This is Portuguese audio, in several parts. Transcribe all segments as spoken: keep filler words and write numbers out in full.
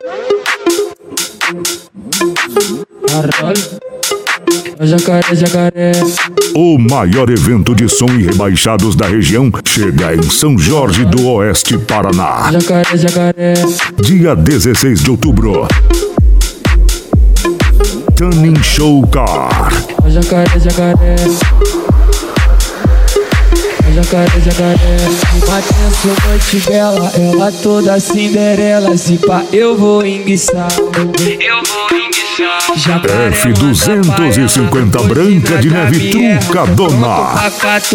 Caralho. Jacaré, jacaré. O maior evento de som e rebaixados da região chega em São Jorge do Oeste, Paraná. Jacaré, jacaré. Dia dezesseis de outubro. Tuning Show Car. Jacaré, jacaré. Jacaré, jacaré. Atenção, noite bela, ela toda Cinderela. Se pá, eu vou enguiçar. Eu vou enguiçar. F duzentos e cinquenta Branca de Neve Trucadona.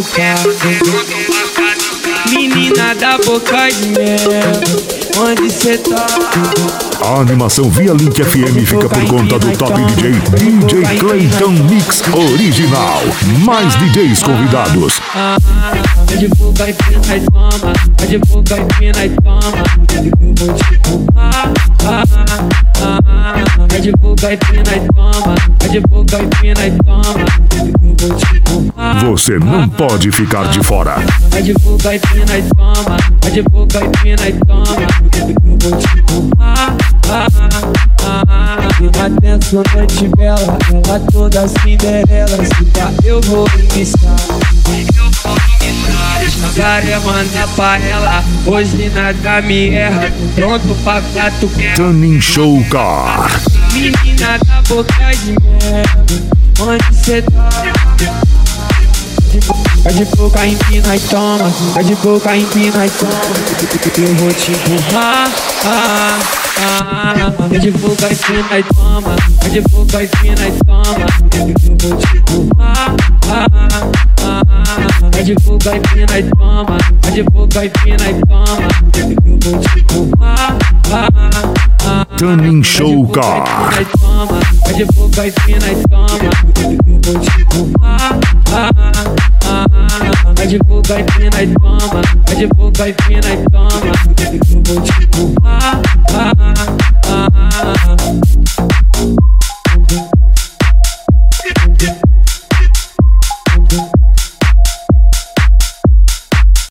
Menina da boca de mel, onde cê tá? A animação via Link F M fica por conta do top D J D J Clayton Mix Original. Mais D Js convidados. De boca e pina e toma, de boca e pina e toma. De boca e pina e toma, de boca e pina e toma. Você não pode ficar de fora. De boca e pina e toma, de boca e pina e toma. Atenção, noite bela, ela toda Cinderela. Se pá, eu vou enguiçar. Jacaré, manda pra ela, hoje nada me erra. Pronto pra catucar. Tuning Show Car. Menina da boca de mel, onde cê tá? Tá de boca, empina e toma. Tá de boca, empina e toma. Eu vou te empurrar. Ah, ah, ah. Tá de boca, empina e toma. Tá de boca, empina e toma. Eu vou te empurrar. Ah, ah, ah. Tá de boca, empina e toma. Tá de boca, empina e toma. Eu vou te empurrar. Ah, ah, ah. Tuning Show Car. Tá de boca, empina e toma. Eu vou te empurrar. Ah, ah, ah. Tá de boca, empina e toma. Tá de boca, empina e toma. Eu vou te empurrar. Ah, ah, ah.